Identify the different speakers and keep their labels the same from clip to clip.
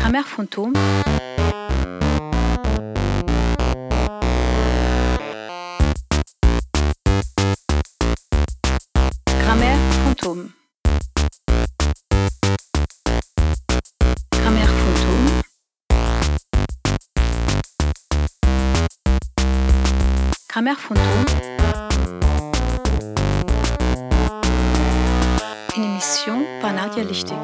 Speaker 1: Grammaire fantôme. Grammaire fantôme. Grammaire fantôme. Grammaire fantôme. Une émission par Nadia Lichtig.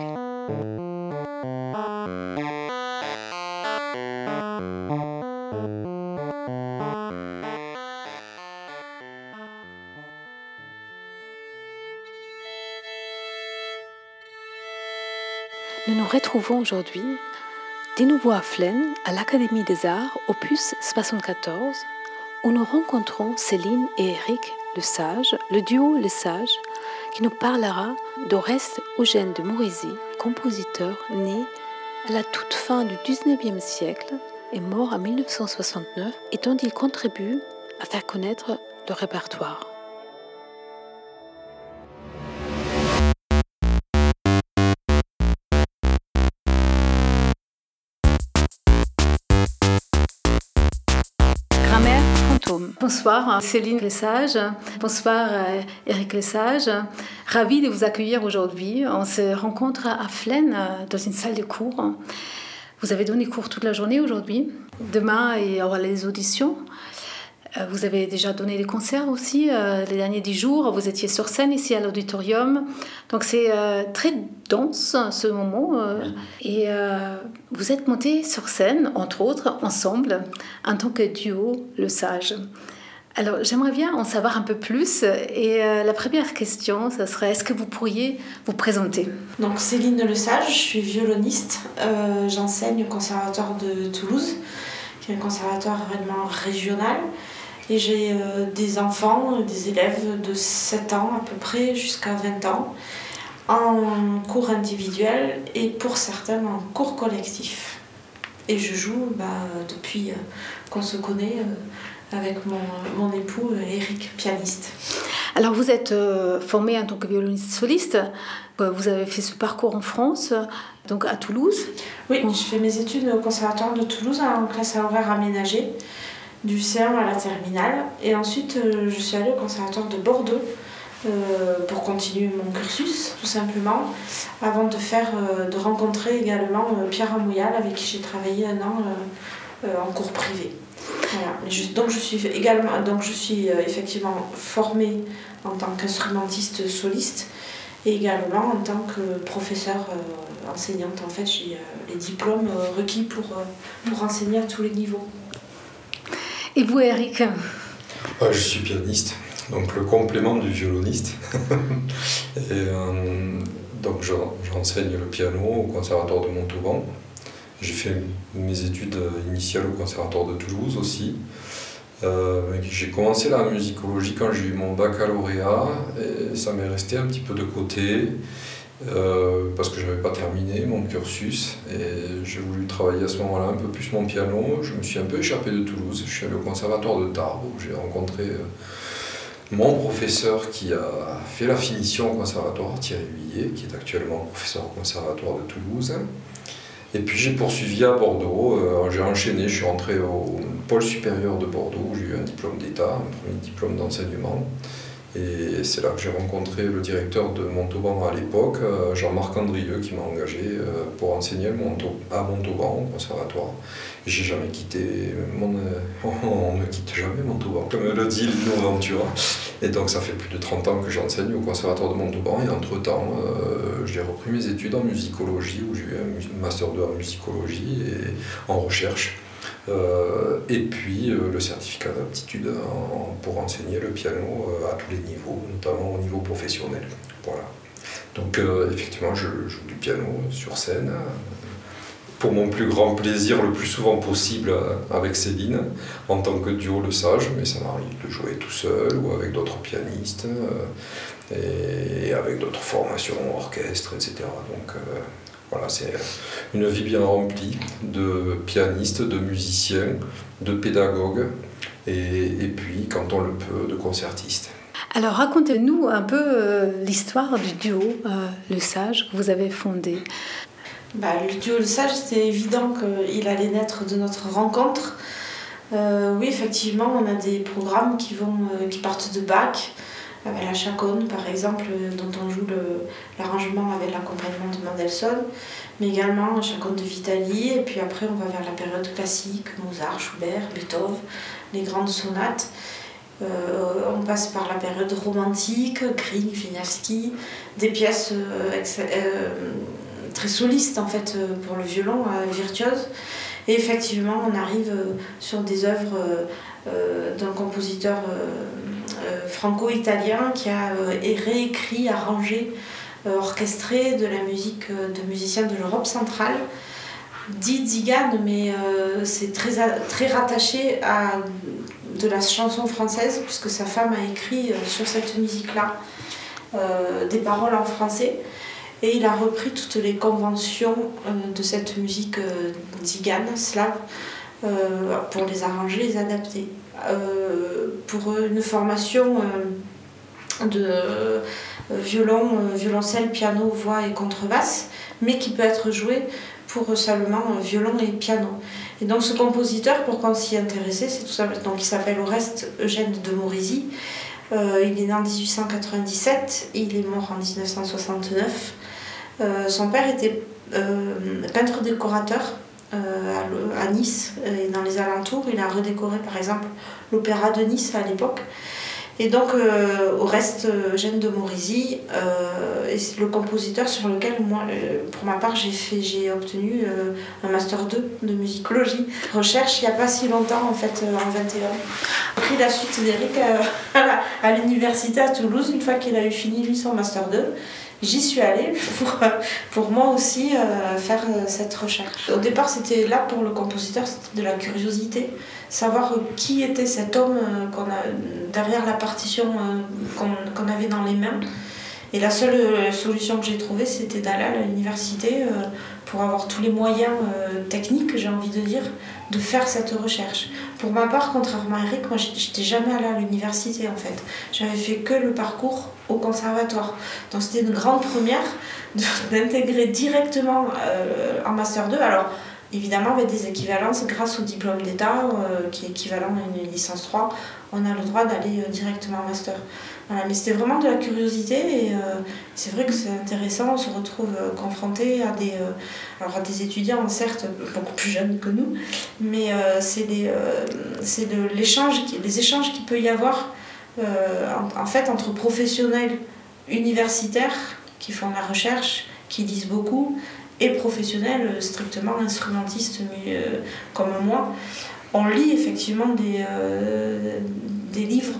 Speaker 1: Nous nous retrouvons aujourd'hui de nouveau à Flaine, à l'Académie des Arts, opus 74, où nous rencontrons Céline et Eric Lesage, le duo Lesage, qui nous parlera d'Oreste Eugène de Morisy, compositeur né à la toute fin du XIXe siècle et mort en 1969, et dont il contribue à faire connaître le répertoire. Grammaire fantôme. Bonsoir Céline Lesage, bonsoir Eric Lesage. Ravi de vous accueillir aujourd'hui. On se rencontre à Flaine dans une salle de cours. Vous avez donné cours toute la journée aujourd'hui. Demain, il y aura les auditions. Vous avez déjà donné des concerts aussi les derniers 10 jours. Vous étiez sur scène ici à l'auditorium. Donc c'est très dense ce moment. Et vous êtes montés sur scène, entre autres, ensemble, en tant que duo Lesage. Alors j'aimerais bien en savoir un peu plus. Et la première question, ça serait, est-ce que vous pourriez vous présenter ?
Speaker 2: Donc Céline Lesage, je suis violoniste. J'enseigne au Conservatoire de Toulouse, qui est un conservatoire vraiment régional. Et j'ai des enfants, des élèves de 7 ans à peu près jusqu'à 20 ans, en cours individuel et pour certains en cours collectif. Et je joue depuis qu'on se connaît avec mon époux Eric, pianiste.
Speaker 1: Alors vous êtes formé en tant que violoniste soliste. Vous avez fait ce parcours en France, donc à Toulouse.
Speaker 2: Oui, je fais mes études au Conservatoire de Toulouse en classe à horaire aménagée, du CM à la terminale. Et ensuite, je suis allée au Conservatoire de Bordeaux pour continuer mon cursus, tout simplement, avant de rencontrer également Pierre Amouyal, avec qui j'ai travaillé 1 an en cours privé. Voilà. Donc je suis effectivement formée en tant qu'instrumentiste soliste et également en tant que professeure enseignante. En fait, j'ai les diplômes requis pour enseigner à tous les niveaux.
Speaker 1: Et vous, Eric ?
Speaker 3: Je suis pianiste, donc le complément du violoniste. Et, donc j'enseigne le piano au Conservatoire de Montauban. J'ai fait mes études initiales au Conservatoire de Toulouse aussi. J'ai commencé la musicologie quand j'ai eu mon baccalauréat et ça m'est resté un petit peu de côté parce que je n'avais pas terminé mon cursus et j'ai voulu travailler à ce moment-là un peu plus mon piano. Je me suis un peu échappé de Toulouse. Je suis allé au Conservatoire de Tarbes où j'ai rencontré mon professeur qui a fait la finition au Conservatoire, Thierry Huillet, qui est actuellement professeur au Conservatoire de Toulouse. Et puis j'ai poursuivi à Bordeaux, j'ai enchaîné, je suis rentré au pôle supérieur de Bordeaux où j'ai eu un diplôme d'État, un premier diplôme d'enseignement. Et c'est là que j'ai rencontré le directeur de Montauban à l'époque, Jean-Marc Andrieux, qui m'a engagé pour enseigner à Montauban, au conservatoire. Et j'ai jamais quitté, on ne quitte jamais Montauban, comme le dit Lino Ventura. Et donc ça fait plus de 30 ans que j'enseigne au conservatoire de Montauban. Et entre-temps, j'ai repris mes études en musicologie, où j'ai eu un master 2 en musicologie et en recherche. Et puis le certificat d'aptitude pour enseigner le piano à tous les niveaux, notamment au niveau professionnel. Voilà. Donc effectivement, je joue du piano sur scène, pour mon plus grand plaisir, le plus souvent possible avec Céline, en tant que duo Lesage, mais ça m'arrive de jouer tout seul ou avec d'autres pianistes, et avec d'autres formations, orchestre, etc. Donc voilà, c'est une vie bien remplie de pianistes, de musiciens, de pédagogues et puis, quand on le peut, de concertistes.
Speaker 1: Alors racontez-nous un peu l'histoire du duo Lesage que vous avez fondé.
Speaker 2: Le duo Le Sage, c'était évident qu'il allait naître de notre rencontre. Oui, effectivement, on a des programmes qui partent de Bach, avec la chaconne par exemple, dont on joue l'arrangement avec l'accompagnement de Mendelssohn, mais également la chaconne de Vitali, et puis après on va vers la période classique, Mozart, Schubert, Beethoven, les grandes sonates. On passe par la période romantique, Grieg, Wieniawski, des pièces très solistes en fait pour le violon, virtuose. Et effectivement, on arrive sur des œuvres d'un compositeur franco-italien qui a réécrit, arrangé, orchestré de la musique de musiciens de l'Europe centrale, dit Zigane, mais c'est très rattaché à de la chanson française, puisque sa femme a écrit sur cette musique-là des paroles en français. Et il a repris toutes les conventions de cette musique tzigane, slave, pour les arranger, les adapter. Pour une formation de violoncelle, piano, voix et contrebasse, mais qui peut être jouée pour seulement violon et piano. Et donc ce compositeur, pourquoi on s'y intéressait, c'est tout simplement, donc il s'appelle au reste Eugène de Morisy. Il est né en 1897 et il est mort en 1969. Son père était peintre décorateur à Nice et dans les alentours. Il a redécoré par exemple l'opéra de Nice à l'époque. Et donc au reste, Eugène de Morisy est le compositeur sur lequel moi, pour ma part, j'ai obtenu un master 2 de musicologie. Recherche il n'y a pas si longtemps en fait, en 21. J'ai pris la suite d'Éric à l'université à Toulouse une fois qu'il a eu fini lui son master 2. J'y suis allée pour moi aussi faire cette recherche. Au départ, c'était là pour le compositeur, c'était de la curiosité, savoir qui était cet homme derrière la partition qu'on avait dans les mains. Et la seule solution que j'ai trouvée, c'était d'aller à l'université pour avoir tous les moyens techniques, j'ai envie de dire, de faire cette recherche. Pour ma part, contrairement à Eric, moi j'étais jamais allée à l'université en fait. J'avais fait que le parcours au conservatoire. Donc c'était une grande première d'intégrer directement en Master 2. Alors évidemment avec des équivalences grâce au diplôme d'État qui est équivalent à une licence 3, on a le droit d'aller directement en Master. Voilà, mais c'était vraiment de la curiosité et c'est vrai que c'est intéressant, on se retrouve confronté à des étudiants certes beaucoup plus jeunes que nous, mais c'est les échanges qu'il peut y avoir en fait entre professionnels universitaires qui font de la recherche, qui lisent beaucoup, et professionnels strictement instrumentistes comme moi. On lit effectivement des livres,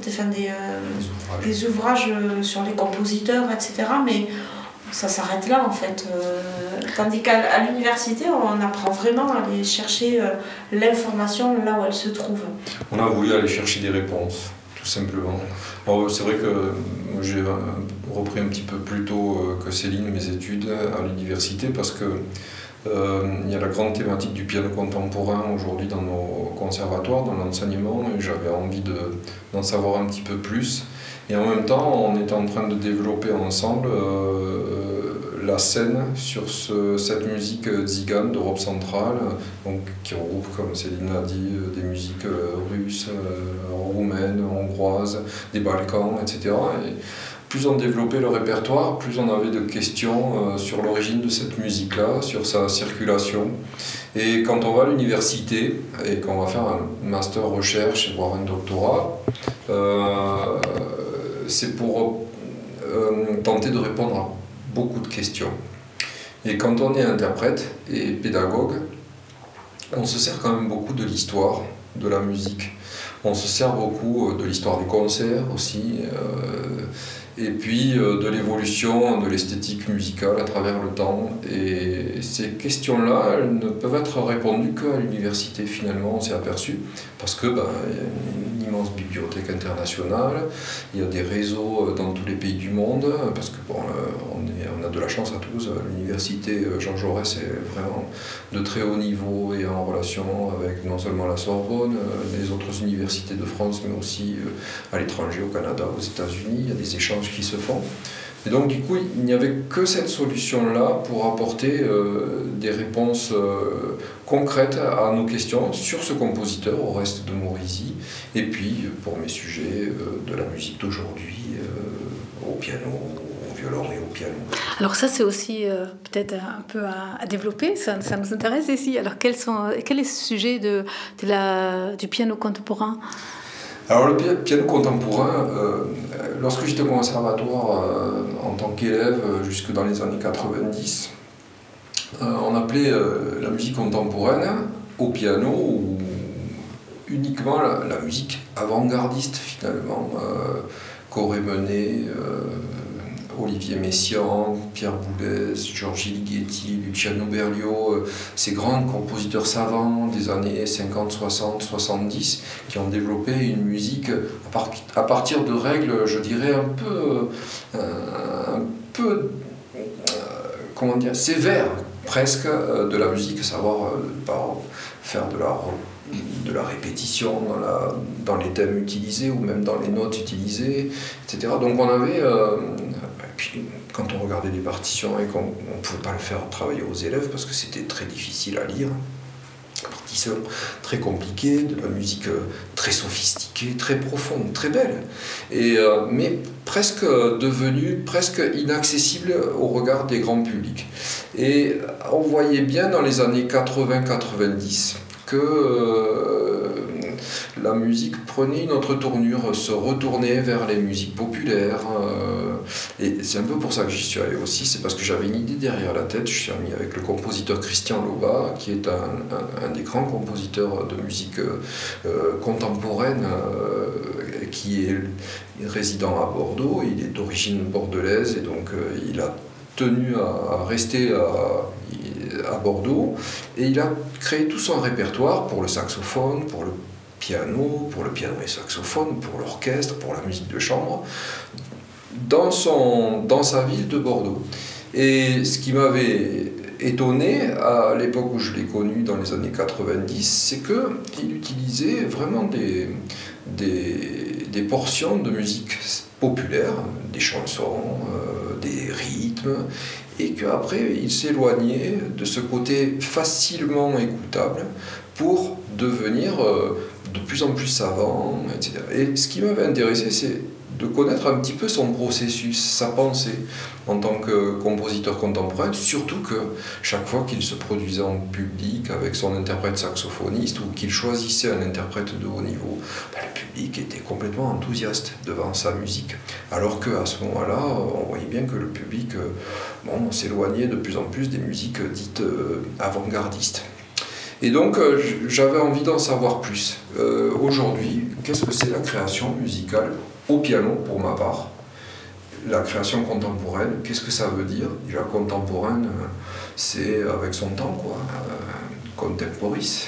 Speaker 2: des ouvrages sur les compositeurs, etc. Mais ça s'arrête là en fait. Tandis qu'à l'université, on apprend vraiment à aller chercher l'information là où elle se trouve.
Speaker 3: On a voulu aller chercher des réponses, tout simplement. Alors, c'est vrai que j'ai repris un petit peu plus tôt que Céline mes études à l'université parce que il y a la grande thématique du piano contemporain aujourd'hui dans nos conservatoires, dans l'enseignement, et j'avais envie d'en savoir un petit peu plus. Et en même temps, on est en train de développer ensemble la scène sur cette musique tzigane d'Europe centrale, donc, qui regroupe, comme Céline l'a dit, des musiques russes, roumaines, hongroises, des Balkans, etc. Et plus on développait le répertoire, plus on avait de questions sur l'origine de cette musique-là, sur sa circulation. Et quand on va à l'université et qu'on va faire un master recherche, voire un doctorat, c'est pour tenter de répondre à beaucoup de questions. Et quand on est interprète et pédagogue, on se sert quand même beaucoup de l'histoire de la musique. On se sert beaucoup de l'histoire des concerts aussi, et puis de l'évolution de l'esthétique musicale à travers le temps. Et ces questions-là, elles ne peuvent être répondues qu'à l'université finalement, on s'est aperçu, parce que il y a une immense bibliothèque internationale, il y a des réseaux dans tous les pays du monde, parce que bon, on a de la chance à Toulouse, l'université Jean Jaurès est vraiment de très haut niveau et en relation avec non seulement la Sorbonne, les autres universités de France, mais aussi à l'étranger, au Canada, aux États-Unis, il y a des échanges qui se font. Et donc du coup, il n'y avait que cette solution-là pour apporter des réponses concrètes à nos questions sur ce compositeur, au reste de Morisi, et puis pour mes sujets de la musique d'aujourd'hui, au piano, au violon et au piano.
Speaker 1: Alors ça, c'est aussi peut-être un peu à développer, ça nous intéresse ici. Alors quel est le sujet du piano contemporain ?
Speaker 3: Alors le piano contemporain, lorsque j'étais au conservatoire en tant qu'élève jusque dans les années 90, on appelait la musique contemporaine au piano ou uniquement la musique avant-gardiste finalement, qu'auraient mené Olivier Messiaen, Pierre Boulez, Giorgi Ligeti, Luciano Berio, ces grands compositeurs savants des années 50, 60, 70 qui ont développé une musique à partir de règles, je dirais, un peu comment dire, sévères presque de la musique, à savoir par faire de la répétition dans les thèmes utilisés ou même dans les notes utilisées, etc. Donc on avait, puis quand on regardait les partitions et qu'on ne pouvait pas le faire travailler aux élèves parce que c'était très difficile à lire, partition très compliquée, de la musique très sophistiquée, très profonde, très belle, mais presque devenue presque inaccessible au regard des grands publics. Et on voyait bien dans les années 80-90 que la musique prenait une autre tournure, se retournait vers les musiques populaires. Et c'est un peu pour ça que j'y suis allé aussi, c'est parce que j'avais une idée derrière la tête. Je suis ami avec le compositeur Christian Loba, qui est un des grands compositeurs de musique contemporaine, qui est résident à Bordeaux. Il est d'origine bordelaise et donc il a tenu à rester à Bordeaux, et il a créé tout son répertoire pour le saxophone, pour le piano et saxophone, pour l'orchestre, pour la musique de chambre, dans sa ville de Bordeaux. Et ce qui m'avait étonné à l'époque où je l'ai connu dans les années 90, c'est qu'il utilisait vraiment des portions de musique populaire, des chansons, des rythmes, et qu'après il s'éloignait de ce côté facilement écoutable pour devenir de plus en plus savant, etc. Et ce qui m'avait intéressé, c'est de connaître un petit peu son processus, sa pensée en tant que compositeur contemporain, surtout que chaque fois qu'il se produisait en public avec son interprète saxophoniste ou qu'il choisissait un interprète de haut niveau, le public était complètement enthousiaste devant sa musique. Alors qu'à ce moment-là, on voyait bien que le public s'éloignait de plus en plus des musiques dites avant-gardistes. Et donc j'avais envie d'en savoir plus. Aujourd'hui, qu'est-ce que c'est la création musicale au piano, pour ma part? La création contemporaine, qu'est-ce que ça veut dire? Déjà, contemporaine, c'est avec son temps, quoi, contemporis.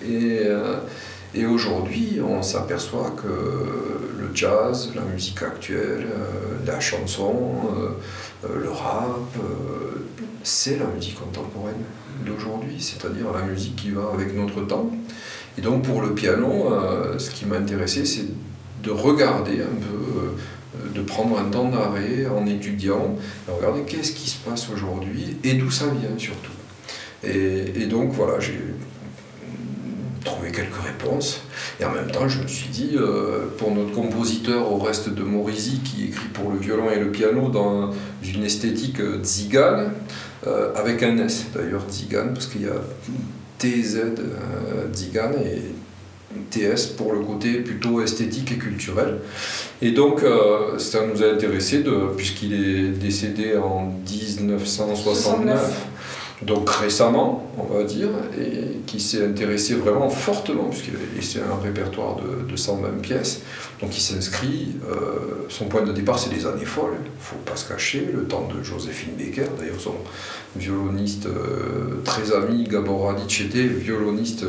Speaker 3: Et aujourd'hui, on s'aperçoit que le jazz, la musique actuelle, la chanson, le rap, c'est la musique contemporaine d'aujourd'hui, c'est-à-dire la musique qui va avec notre temps. Et donc pour le piano, ce qui m'a intéressé, c'est de regarder un peu, de prendre un temps d'arrêt en étudiant, de regarder qu'est-ce qui se passe aujourd'hui et d'où ça vient surtout. Et donc voilà, j'ai trouvé quelques réponses. Et en même temps, je me suis dit, pour notre compositeur au reste de Morisi, qui écrit pour le violon et le piano dans une esthétique tzigane, avec un S d'ailleurs, tzigane, parce qu'il y a TZ tzigane et TS pour le côté plutôt esthétique et culturel. Et donc, ça nous a intéressé, puisqu'il est décédé en 1969, donc récemment, on va dire, et qui s'est intéressé vraiment fortement, puisqu'il avait laissé un répertoire de 120 pièces. Donc il s'inscrit, son point de départ c'est les années folles, il ne faut pas se cacher, le temps de Joséphine Baker, d'ailleurs son violoniste très ami, Gabor Radic, était violoniste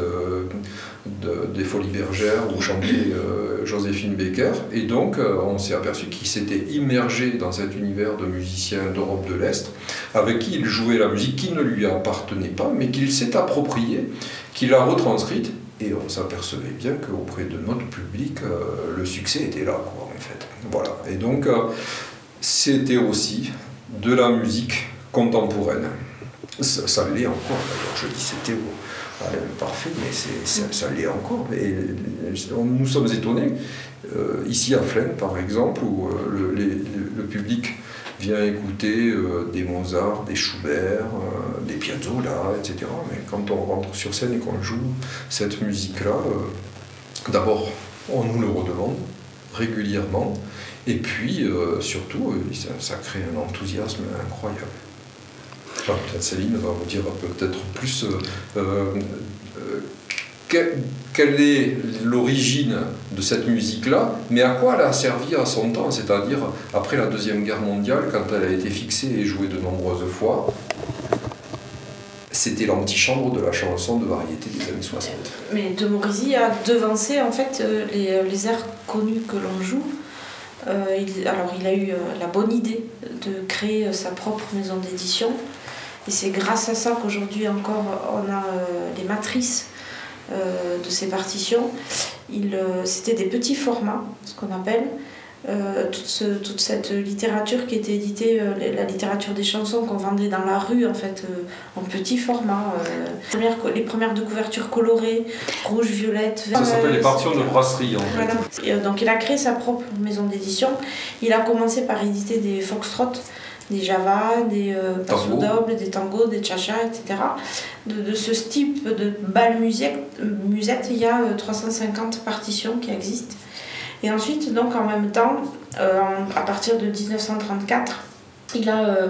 Speaker 3: des Folies Bergères où chantait Joséphine Baker, et donc on s'est aperçu qu'il s'était immergé dans cet univers de musiciens d'Europe de l'Est, avec qui il jouait la musique qui ne lui appartenait pas, mais qu'il s'est appropriée, qu'il a retranscrite, et on s'apercevait bien qu'auprès de notre public, le succès était là, quoi, en fait. Voilà. Et donc, c'était aussi de la musique contemporaine. Ça l'est encore, d'ailleurs, je dis c'était parfait, mais ça l'est encore. Et nous sommes étonnés, ici à Flaine par exemple, où le public vient écouter des Mozart, des Schubert, des Piazzolla, etc. Mais quand on rentre sur scène et qu'on joue cette musique-là, d'abord on nous le redemande régulièrement, et puis surtout ça crée un enthousiasme incroyable. Enfin, peut-être Céline va vous dire peut-être plus quelle est l'origine de cette musique-là, mais à quoi elle a servi à son temps, c'est-à-dire après la Deuxième Guerre mondiale, quand elle a été fixée et jouée de nombreuses fois. C'était l'antichambre de la chanson de variété des années 60.
Speaker 2: Mais de Morisi a devancé en fait les airs connus que l'on joue. Il a eu la bonne idée de créer sa propre maison d'édition. Et c'est grâce à ça qu'aujourd'hui encore on a les matrices de ces partitions. C'était des petits formats, ce qu'on appelle. Toute cette littérature qui était éditée, la littérature des chansons qu'on vendait dans la rue en fait, en petit format. Les premières de couverture colorées, rouge, violette, vert.
Speaker 3: Ça s'appelle les partitions de brasserie en fait.
Speaker 2: Voilà. Et, donc il a créé sa propre maison d'édition. Il a commencé par éditer des foxtrot, des java, des passo doble, des tangos, des cha-cha, etc. De ce type de bal musette, il y a 350 partitions qui existent. Et ensuite, donc en même temps, à partir de 1934, il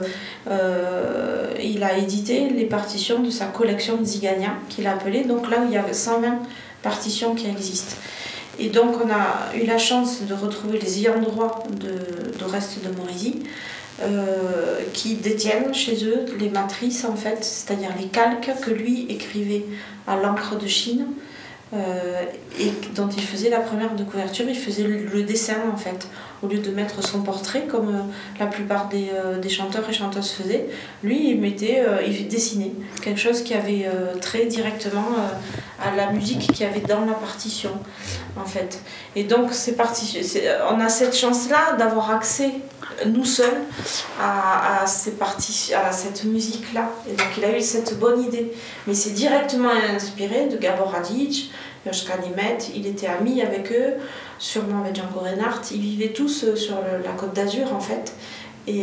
Speaker 2: a édité les partitions de sa collection de Zigania, qu'il a appelée, donc là où il y avait 120 partitions qui existent. Et donc on a eu la chance de retrouver les ayants droit de reste de Morisi, qui détiennent chez eux les matrices en fait, c'est-à-dire les calques que lui écrivait à l'encre de Chine, et dont il faisait la première de couverture. Il faisait le dessin en fait, au lieu de mettre son portrait comme la plupart des chanteurs et chanteuses faisaient. Lui il dessinait quelque chose qui avait trait directement à la musique qu'il y avait dans la partition en fait. Et donc on a cette chance là d'avoir accès nous seuls à cette musique là, et donc il a eu cette bonne idée, mais c'est directement inspiré de Gabor Hadjic, Joschka Nemeth. Il était ami avec eux, sûrement avec Django Reinhardt. Ils vivaient tous sur la Côte d'Azur en fait, et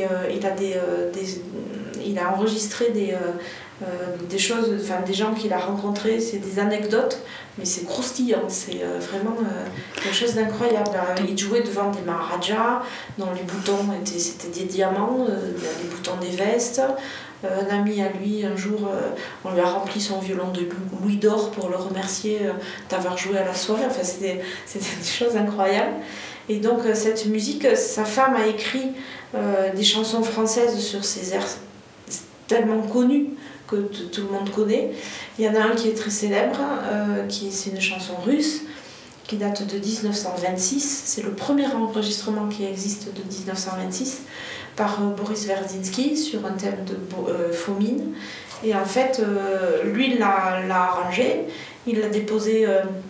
Speaker 2: il a enregistré des choses, enfin des gens qu'il a rencontrés, c'est des anecdotes, mais c'est croustillant, c'est vraiment quelque chose d'incroyable. Il jouait devant des maharajas dont les boutons c'était des diamants, les boutons des vestes. Un ami à lui, un jour, on lui a rempli son violon de louis d'or pour le remercier d'avoir joué à la soirée. Enfin, c'était des choses incroyables. Et donc cette musique, sa femme a écrit des chansons françaises sur ces airs tellement connus que tout le monde connaît. Il y en a un qui est très célèbre, c'est une chanson russe qui date de 1926. C'est le premier enregistrement qui existe de 1926 par Boris Verdinsky sur un thème de Fomin. Et en fait, lui il l'a arrangé, il l'a déposé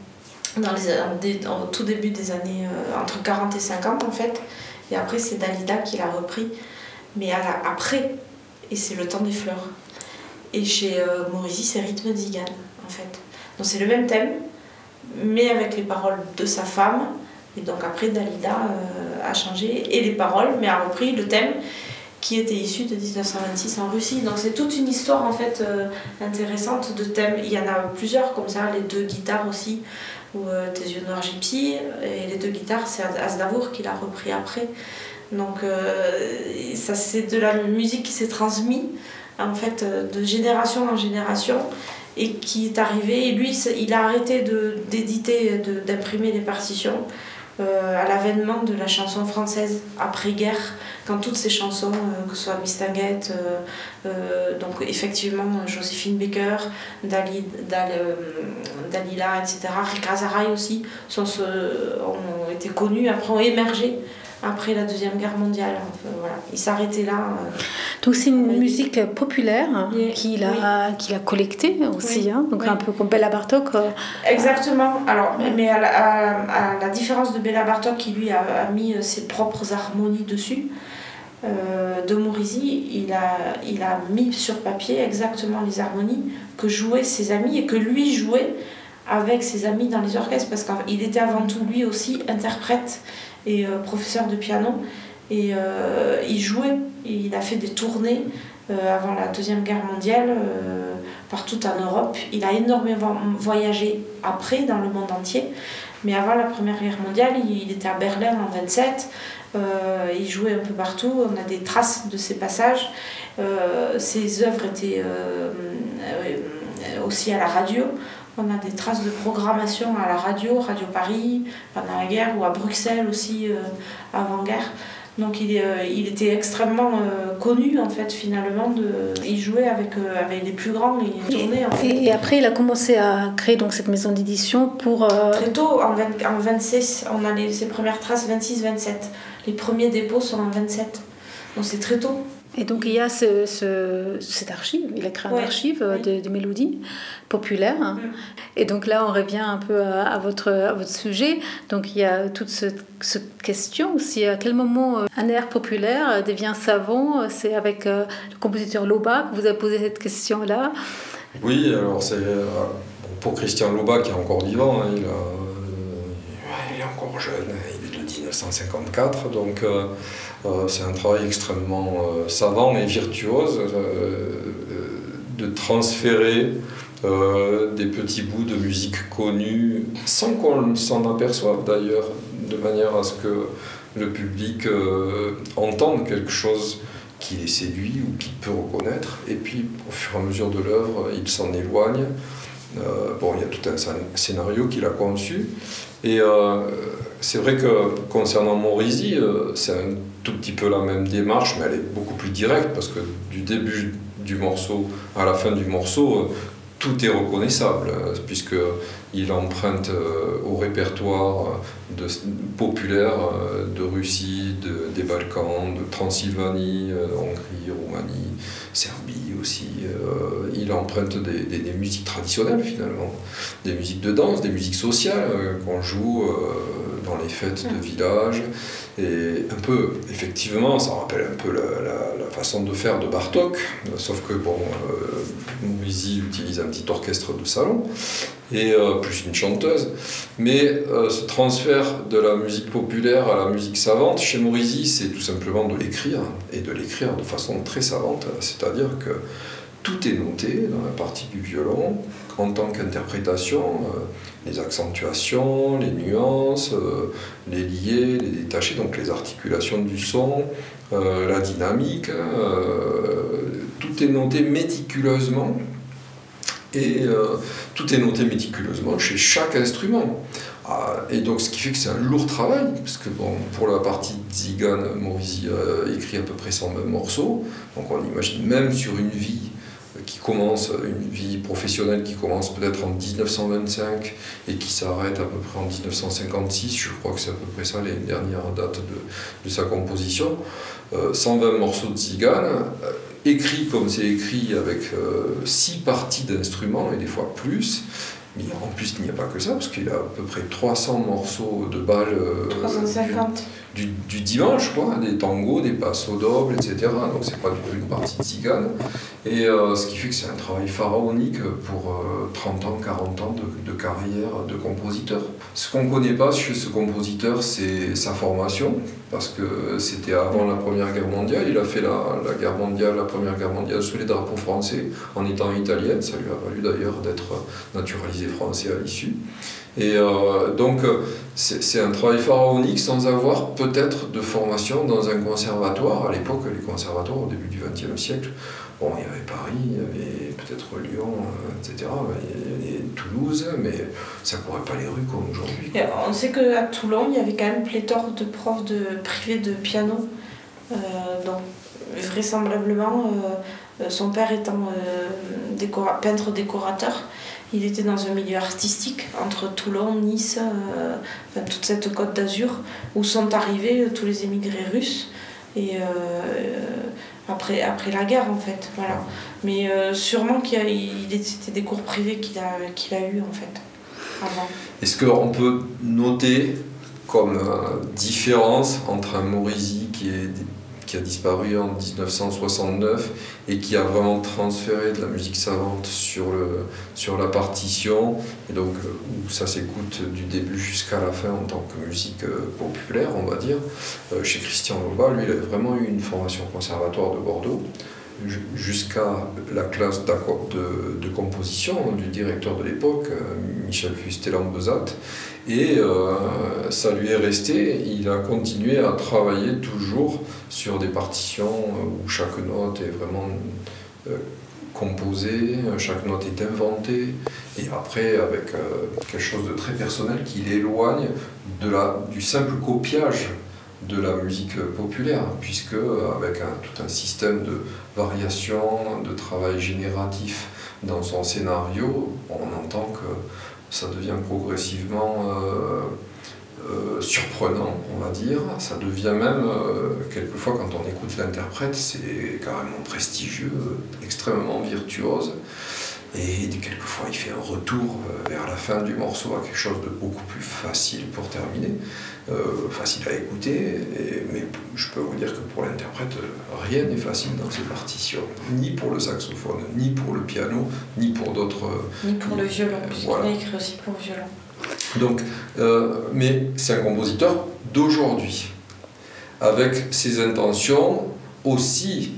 Speaker 2: au tout début des années entre 40 et 50 en fait. Et après c'est Dalida qui l'a repris, mais après, et c'est Le Temps des Fleurs. Et chez Morisi, c'est Rythme Zigane, en fait. Donc c'est le même thème, mais avec les paroles de sa femme. Et donc après, Dalida a changé, et les paroles, mais a repris le thème qui était issu de 1926 en Russie. Donc c'est toute une histoire, en fait, intéressante de thèmes. Il y en a plusieurs comme ça, les deux guitares aussi, ou Tes yeux noirs gypsy, et les deux guitares, c'est Aznavour qui l'a repris après. Donc ça, c'est de la musique qui s'est transmise, en fait, de génération en génération, et qui est arrivé. Et lui, il a arrêté d'éditer, d'imprimer les partitions à l'avènement de la chanson française après-guerre, quand toutes ces chansons, que ce soit Mistinguett, donc effectivement Joséphine Baker, Dalila, etc., Rick Azaray aussi, ont été connus, après ont émergé après la Deuxième Guerre mondiale. Enfin, voilà. Il s'arrêtait là.
Speaker 1: Donc c'est une musique populaire qu'il a collectée aussi, oui. Hein, donc oui. Un peu comme Béla Bartók.
Speaker 2: Exactement. Alors, mais à la différence de Béla Bartók qui lui a mis ses propres harmonies dessus, de Maurisy, il a mis sur papier exactement les harmonies que jouaient ses amis et que lui jouait avec ses amis dans les orchestres, parce qu'il était avant tout lui aussi interprète et professeur de piano, et il jouait, il a fait des tournées avant la Deuxième Guerre mondiale partout en Europe. Il a énormément voyagé après dans le monde entier, mais avant la Première Guerre mondiale, il était à Berlin en 1927. Il jouait un peu partout, on a des traces de ses passages. Ses œuvres étaient aussi à la radio. On a des traces de programmation à la radio, Radio Paris pendant la guerre, ou à Bruxelles aussi avant-guerre. Donc il était extrêmement connu en fait finalement. Il jouait avec les plus grands et il tournait en fait.
Speaker 1: Et après il a commencé à créer donc cette maison d'édition pour...
Speaker 2: Très tôt, en 26, on a ses premières traces 26-27. Les premiers dépôts sont en 27. Donc c'est très tôt.
Speaker 1: Et donc il y a cette archive, il a créé une archive de mélodies populaires. Et donc là on revient un peu à votre sujet. Donc il y a toute cette question aussi, à quel moment un air populaire devient savant. C'est avec le compositeur Laubach que vous avez posé cette question-là.
Speaker 3: Oui, alors c'est pour Christian Laubach qui est encore vivant, hein, il est encore jeune, il est de 1954, donc c'est un travail extrêmement savant et virtuose de transférer des petits bouts de musique connue sans qu'on s'en aperçoive d'ailleurs, de manière à ce que le public entende quelque chose qui les séduit ou qu'il peut reconnaître, et puis au fur et à mesure de l'œuvre, il s'en éloigne. Il y a tout un scénario qu'il a conçu, et c'est vrai que concernant Maurisy, c'est un tout petit peu la même démarche, mais elle est beaucoup plus directe, parce que du début du morceau à la fin du morceau, tout est reconnaissable, puisqu'il emprunte au répertoire populaire de Russie, des Balkans, de Transylvanie, Hongrie, Roumanie, Serbie aussi. Il emprunte des musiques traditionnelles finalement, des musiques de danse, des musiques sociales qu'on joue dans les fêtes de village. Et un peu, effectivement, ça rappelle un peu la façon de faire de Bartók, sauf que Maurisy utilise un petit orchestre de salon, et plus une chanteuse. Mais ce transfert de la musique populaire à la musique savante, chez Maurisy, c'est tout simplement de l'écrire, et de l'écrire de façon très savante, c'est-à-dire que tout est noté dans la partie du violon, en tant qu'interprétation, les accentuations, les nuances, les liés, les détachés, donc les articulations du son, la dynamique, tout est noté méticuleusement, et tout est noté méticuleusement chez chaque instrument. Et donc ce qui fait que c'est un lourd travail, parce que pour la partie Tzigane, Maurisy a écrit à peu près 120 morceaux, donc on imagine même sur une vie une vie professionnelle qui commence peut-être en 1925 et qui s'arrête à peu près en 1956, je crois que c'est à peu près ça, les dernières dates de sa composition, 120 morceaux de Tzigane, écrits comme c'est écrit avec 6 parties d'instruments et des fois plus. Mais en plus, il n'y a pas que ça, parce qu'il a à peu près 300 morceaux de bal
Speaker 2: 350.
Speaker 3: Du dimanche, quoi, des tangos, des passos dobles, etc. Donc c'est pas du tout une partie de Tzigane. Et ce qui fait que c'est un travail pharaonique pour 30 ans, 40 ans de carrière de compositeur. Ce qu'on ne connaît pas chez ce compositeur, c'est sa formation, parce que c'était avant la Première Guerre mondiale. Il a fait la Première Guerre mondiale sous les drapeaux français, en étant italien. Ça lui a valu d'ailleurs d'être naturalisé français à l'issue. Et donc c'est un travail pharaonique sans avoir peut-être de formation dans un conservatoire. À l'époque, les conservatoires au début du XXe siècle, il y avait Paris, il y avait peut-être Lyon, etc. Il y avait Toulouse, mais ça ne courait pas les rues comme aujourd'hui.
Speaker 2: Et on sait qu'à Toulon, il y avait quand même pléthore de profs privés de piano. Donc vraisemblablement, son père étant peintre décorateur, il était dans un milieu artistique entre Toulon, Nice, toute cette côte d'Azur, où sont arrivés tous les émigrés russes, et après la guerre en fait. Voilà. Mais sûrement c'était des cours privés qu'il a eu en fait, avant.
Speaker 3: Est-ce qu'on peut noter comme différence entre un Maurisy qui est qui a disparu en 1969 et qui a vraiment transféré de la musique savante sur la partition, et donc où ça s'écoute du début jusqu'à la fin en tant que musique populaire, on va dire. Chez Christian Loba, lui, il a vraiment eu une formation conservatoire de Bordeaux, jusqu'à la classe de composition du directeur de l'époque, Michel Fustelan-Bezat, et ça lui est resté. Il a continué à travailler toujours sur des partitions où chaque note est vraiment composée, chaque note est inventée, et après avec quelque chose de très personnel qui l'éloigne du simple copiage de la musique populaire, puisque avec tout un système de variation, de travail génératif dans son scénario, on entend que ça devient progressivement surprenant, on va dire. Ça devient même, quelquefois quand on écoute l'interprète, c'est carrément prestigieux, extrêmement virtuose. Et quelquefois, il fait un retour vers la fin du morceau à quelque chose de beaucoup plus facile pour terminer, facile à écouter. Mais je peux vous dire que pour l'interprète, rien n'est facile dans ces partitions, ni pour le saxophone, ni pour le piano, ni pour d'autres.
Speaker 2: Ni pour le violon, puisqu'il a écrit aussi pour le violon.
Speaker 3: Donc, mais c'est un compositeur d'aujourd'hui, avec ses intentions aussi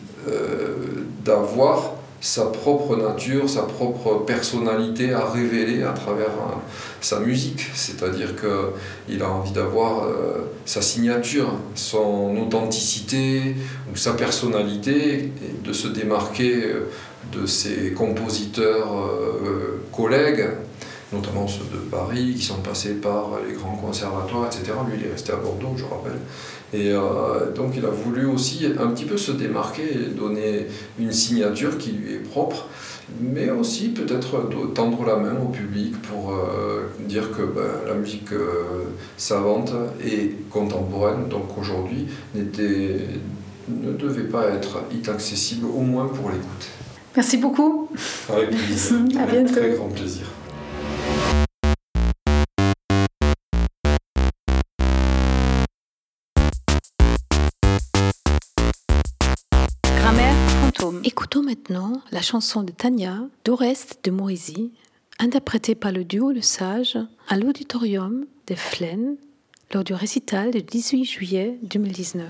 Speaker 3: d'avoir sa propre nature, sa propre personnalité à révéler à travers sa musique. C'est-à-dire qu'il a envie d'avoir sa signature, son authenticité ou sa personnalité, et de se démarquer de ses compositeurs collègues, notamment ceux de Paris, qui sont passés par les grands conservatoires, etc. Lui, il est resté à Bordeaux, je rappelle. Et donc, il a voulu aussi un petit peu se démarquer et donner une signature qui lui est propre, mais aussi peut-être tendre la main au public pour dire que la musique savante et contemporaine, donc aujourd'hui, ne devait pas être inaccessible, au moins pour l'écoute.
Speaker 1: Merci beaucoup.
Speaker 3: Avec plaisir.
Speaker 1: À bientôt.
Speaker 3: Très grand plaisir.
Speaker 1: Écoutons maintenant la chanson de Tania, d'Oreste de Moisy, interprétée par le duo Le Sage à l'auditorium de Flaine lors du récital du 18 juillet 2019.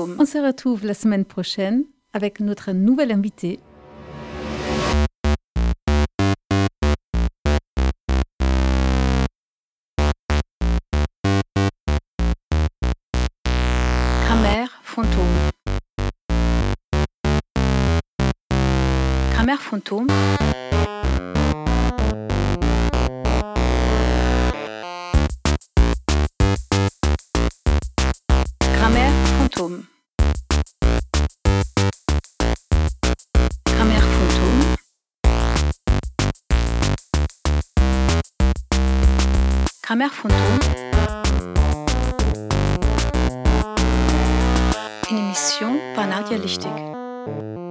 Speaker 1: fantôme. On se retrouve la semaine prochaine avec notre nouvel invité. Grammaire fantôme. Grammaire fantôme. Grammaire fantôme. Grammaire fantôme. Grammaire fantôme. Une émission par Nadia Lichtig.